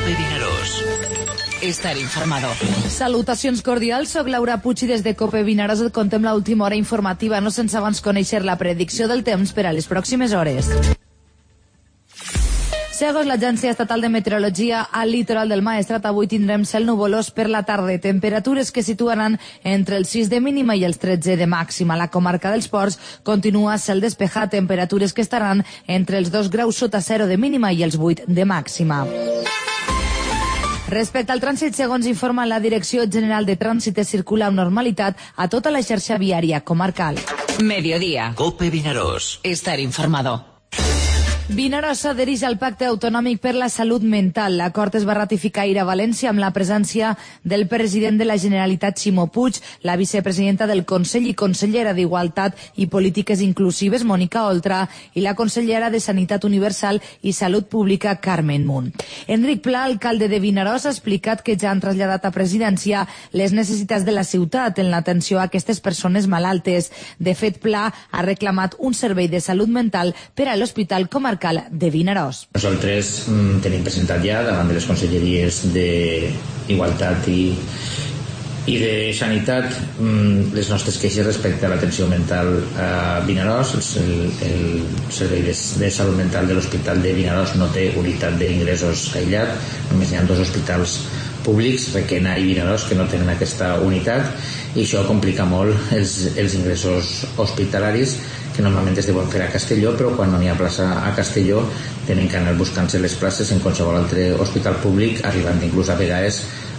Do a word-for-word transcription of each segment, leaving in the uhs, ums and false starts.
Cope Vinaròs. Estar informado. Salutacions cordials, soc Laura Puig i des de Cope Vinaròs et contem l'última hora informativa, no sense abans conèixer la predicció del temps per a les pròximes hores. Segons l'Agència Estatal de Meteorologia, al litoral del Maestrat avui tindrem cel nuvolós per la tarda, temperatures que situaran entre els sis de mínima i els tretze de màxima. La comarca dels Ports continua cel despejat, temperatures que estaran entre els dos graus sota zero de mínima i els vuit de màxima. Respecte al trànsit, segons informa la Direcció General de Trànsit, es circula amb normalitat a tota la xarxa viària comarcal. Mediodía. Cope Vinaròs. Estar informado. Vinaròs s'adhereix al Pacte Autonòmic per la Salut Mental. L'acord es va ratificar ahir a València amb la presència del president de la Generalitat, Ximo Puig, la vicepresidenta del Consell i consellera d'Igualtat i Polítiques Inclusives, Mònica Oltra, i la consellera de Sanitat Universal i Salut Pública, Carmen Munt. Enric Pla, alcalde de Vinaròs, ha explicat que ja han traslladat a presidència les necessitats de la ciutat en l'atenció a aquestes persones malaltes. De fet, Pla ha reclamat un servei de salut mental per a l'Hospital Comarcal de Vinaròs. Nosaltres mm, tenim presentat ja davant de les conselleries d'Igualtat i, i de Sanitat mm, les nostres queixes respecte a l'atenció mental a Vinaròs. El, el servei de, de salut mental de l'Hospital de Vinaròs no té unitat d'ingressos aïllat, només hi ha dos hospitals públics, Requena i Vinaròs, que no tenen aquesta unitat, i això complica molt els, els ingressos hospitalaris, que normalment es deuen fer a Castelló, però quan no hi ha plaça a Castelló tenen que anar buscant-se les places en qualsevol altre hospital públic, arribant inclús a vegades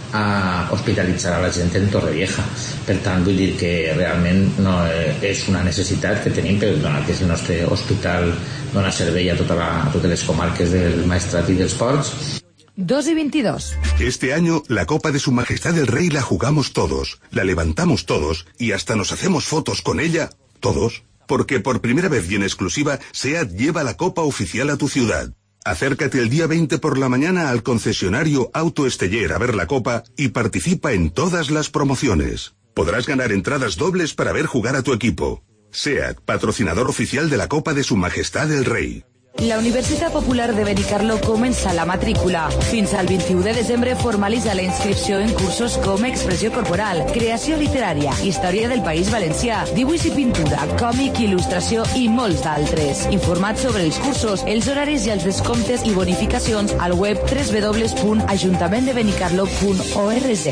a hospitalitzar a la gent en Torrevieja. Per tant, vull dir que realment no és una necessitat que tenim, però donat que el nostre hospital dona servei a, tota la, a totes les comarques del Maestrat i dels Ports. dos y veintidós. Este año la Copa de Su Majestad el Rey la jugamos todos, la levantamos todos y hasta nos hacemos fotos con ella, todos. Porque por primera vez y en exclusiva, SEAT lleva la Copa oficial a tu ciudad. Acércate el día veinte por la mañana al concesionario Auto Esteller a ver la Copa y participa en todas las promociones. Podrás ganar entradas dobles para ver jugar a tu equipo. SEAT, patrocinador oficial de la Copa de Su Majestad el Rey. La Universitat Popular de Benicarló comença la matrícula. Fins al vint-i-u de desembre formalitza la inscripció en cursos com expressió corporal, creació literària, història del País Valencià, dibuix i pintura, còmic, il·lustració i molts d'altres. Informat sobre els cursos, els horaris i els descomptes i bonificacions al web w w w punt ajuntament de benicarló punt org.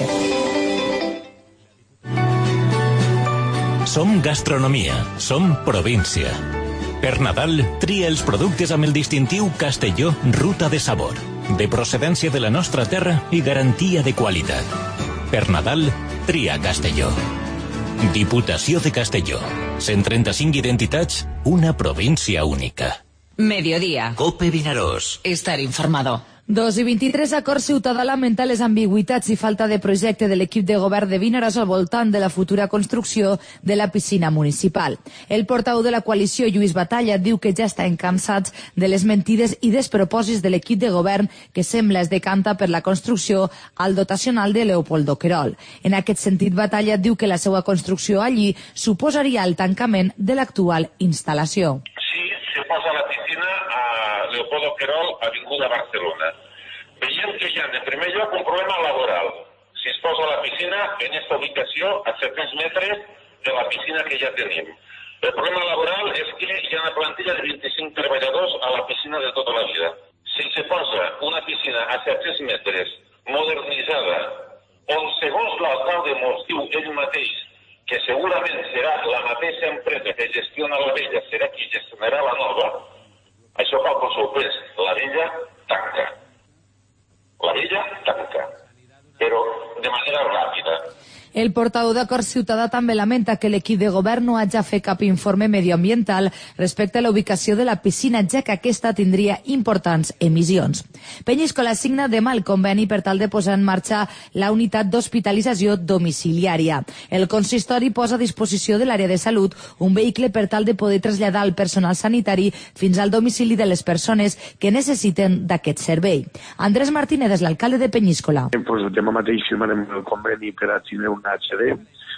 Som gastronomia, som província. Per Nadal, tria els productes amb el distintiu Castelló Ruta de Sabor, de procedència de la nostra terra i garantia de qualitat. Per Nadal, tria Castelló. Diputació de Castelló. cent trenta-cinc identitats, una província única. Mediodía. Cope Vinaròs. Estar informado. dos i vint-i-tres, Acord Ciutadà lamenta les ambigüitats i falta de projecte de l'equip de govern de Vinaròs al voltant de la futura construcció de la piscina municipal. El portaveu de la coalició, Lluís Batalla, diu que ja estan cansats de les mentides i despropòsits de l'equip de govern que sembla es decanta per la construcció al dotacional de Leopoldo Querol. En aquest sentit, Batalla diu que la seva construcció allí suposaria el tancament de l'actual instal·lació. Sí, se posa la piscina a Leopoldo Querol, Avinguda Barcelona. Veiem que hi ha, en primer lloc, un problema laboral. Si es posa la piscina en aquesta ubicació a set-cents metres de la piscina que ja tenim. El problema laboral és que hi ha una plantilla de vint-i-cinc treballadors a la piscina de tota la vida. Si se posa una piscina a set-cents metres, modernitzada, on segons l'alcalde mos diu ell mateix que segurament serà la mateixa empresa que gestiona la vella, serà qui gestionarà la nova, això cal pel seu pes. La vella tanca. La vella tanca. Però de manera ràpida. El portaveu d'Acord Ciutadà també lamenta que l'equip de govern no hagi fet cap informe medioambiental respecte a la ubicació de la piscina, ja que aquesta tindria importants emissions. Penyíscola signa demà el conveni per tal de posar en marxa la unitat d'hospitalització domiciliària. El consistori posa a disposició de l'àrea de salut un vehicle per tal de poder traslladar el personal sanitari fins al domicili de les persones que necessiten d'aquest servei. Andrés Martínez és l'alcalde de Penyíscola. Pues demà mateix firmarem el conveni per a tindre un H D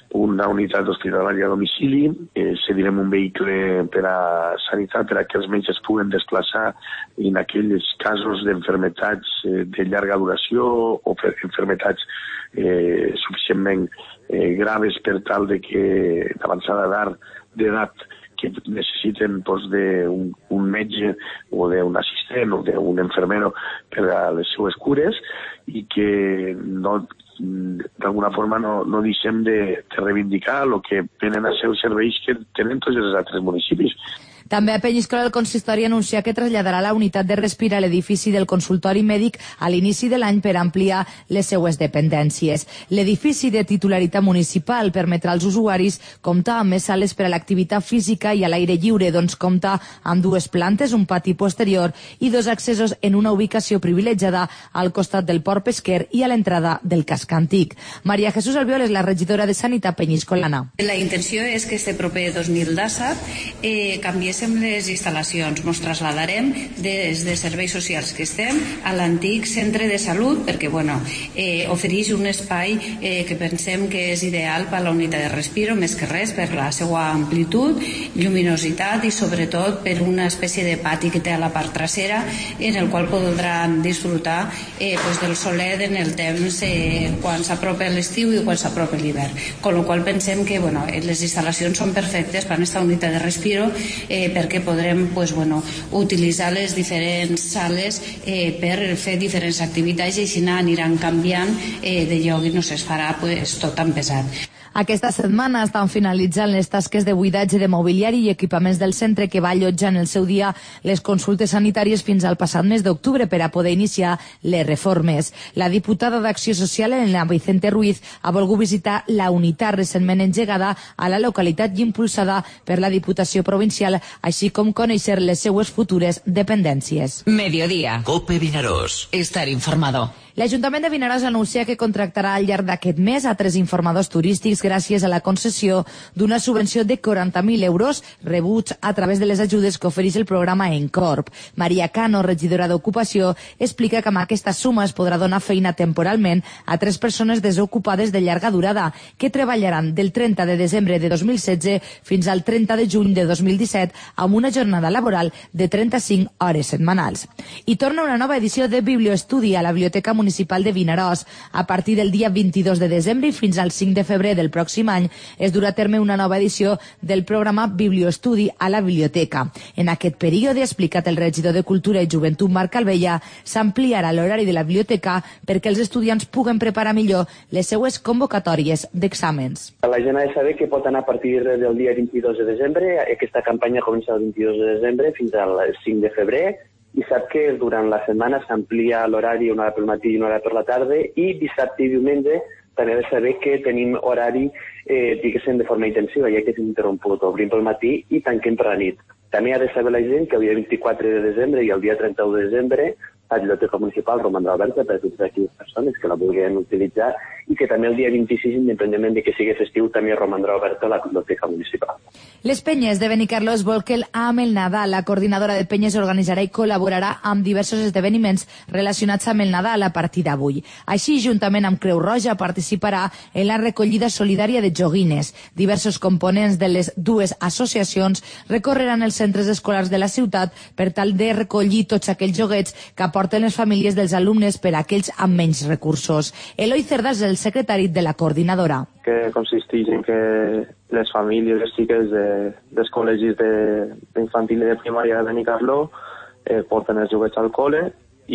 una unitat hospitalària a domicili, eh, cedirem un vehicle per a sanitat per a que els metges puguen desplaçar en aquells casos d'enfermetats eh, de llarga duració o per enfermetats eh, suficientment eh, graves per tal de que d'avançada d'edat que necessiten doncs, d'un un metge o d'un assistent o d'un infermero per a les seues cures i que no, d'alguna forma no, no deixem de, de reivindicar el que venen a ser els serveis que tenen tots els altres municipis. També a Penyíscola el consistori anuncia que traslladarà la unitat de respir a l'edifici del consultori mèdic a l'inici de l'any per ampliar les seues dependències. L'edifici de titularitat municipal permetrà als usuaris comptar amb més sales per a l'activitat física i a l'aire lliure, doncs compta amb dues plantes, un pati posterior i dos accessos en una ubicació privilegiada al costat del port pesquer i a l'entrada del casc antic. Maria Jesús Albiol és la regidora de Sanitat penyiscolana. La intenció és que este proper dos mil disset eh, canviés les instal·lacions. Ens trasladarem des de serveis socials que estem a l'antic centre de salut perquè bueno, eh, ofereix un espai eh, que pensem que és ideal per a la unitat de respiro, més que res per la seva amplitud, lluminositat i sobretot per una espècie de pati que té a la part trasera en el qual podran disfrutar eh, pues del solet en el temps eh, quan s'apropa l'estiu i quan s'apropa l'hivern. Con lo qual pensem que bueno, les instal·lacions són perfectes per a aquesta unitat de respiro eh, perquè podrem pues, bueno, utilitzar les diferents sales eh, per fer diferents activitats i així aniran canviant eh, de lloc i no es farà pues, tot tan pesat. Aquesta setmana estan finalitzant les tasques de buidatge de mobiliari i equipaments del centre que va allotjar en el seu dia les consultes sanitàries fins al passat mes d'octubre per a poder iniciar les reformes. La diputada d'Acció Social, Elena Vicente Ruiz, ha volgut visitar la unitat recentment engegada a la localitat i impulsada per la Diputació Provincial, així com conèixer les seues futures dependències. Mediodía. Cope Vinaròs. Estar informado. L'Ajuntament de Vinaròs anuncia que contractarà al llarg d'aquest mes a tres informadors turístics gràcies a la concessió d'una subvenció de quaranta mil euros rebuts a través de les ajudes que ofereix el programa Encorp. Maria Cano, regidora d'Ocupació, explica que amb aquesta suma es podrà donar feina temporalment a tres persones desocupades de llarga durada que treballaran del trenta de desembre de dos mil setze fins al trenta de juny de dos mil disset amb una jornada laboral de trenta-cinc hores setmanals. I torna una nova edició de Biblioestudi a la Biblioteca Municipal Municipal de Vinaròs. A partir del dia vint-i-dos de desembre i fins al cinc de febrer del pròxim any es durà a terme una nova edició del programa Biblioestudi a la Biblioteca. En aquest període, ha explicat el regidor de Cultura i Joventut, Marc Calvella, s'ampliarà l'horari de la biblioteca perquè els estudiants puguen preparar millor les seues convocatòries d'exàmens. La gent ha de saber que pot anar a partir del dia vint-i-dos de desembre. Aquesta campanya comença el vint-i-dos de desembre fins al cinc de febrer. I sap que durant la setmana s'amplia l'horari una hora pel matí i una hora per la tarda i dissabte i diumenge també ha de saber que tenim horari, eh, diguéssim, de forma intensiva, ja que és interromput. Obrim pel matí i tanquem per la nit. També ha de saber la gent que el dia vint-i-quatre de desembre i el dia trenta-u de desembre la Biblioteca Municipal romandrà oberta per a totes aquelles persones que la vulguin utilitzar i que també el dia vint-i-sis, independentment de que sigui festiu, també romandrà oberta la Biblioteca Municipal. Les Penyes de Benicarló es volquen amb el Nadal. La coordinadora de Penyes organitzarà i col·laborarà amb diversos esdeveniments relacionats amb el Nadal a partir d'avui. Així, juntament amb Creu Roja, participarà en la recollida solidària de joguines. Diversos components de les dues associacions recorreran els centres escolars de la ciutat per tal de recollir tots aquells joguets que aporten les famílies dels alumnes per a aquells amb menys recursos. Eloi Cerda és el secretari de la coordinadora. Que consisteix en que les famílies, les xiques de, dels col·legis d'infantil i de primària de Benicarló eh, porten els joguets al col·le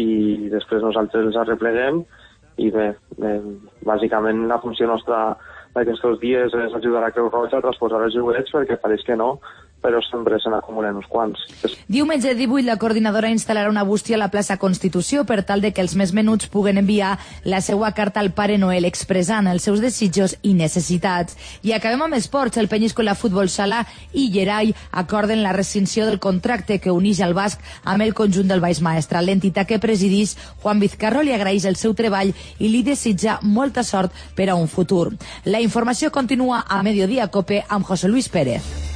i després nosaltres els arrepleguem i bé, bé, bàsicament la funció nostra d'aquests dies és ajudar a Creu Roja a transposar els joguets perquè pareix que no, però sempre se n'acumulen uns quants. Diumenge divuit, la coordinadora instal·larà una bústia a la plaça Constitució per tal de que els més menuts puguen enviar la seva carta al Pare Noel expressant els seus desitjos i necessitats. I acabem amb esports. El Penyíscola Futbol Sala i Llerai acorden la rescinció del contracte que uneix el basc amb el conjunt del Baix Maestre. L'entitat que presideix, Juan Vizcarro, li agraeix el seu treball i li desitja molta sort per a un futur. La informació continua a Mediodía Cope amb José Luis Pérez.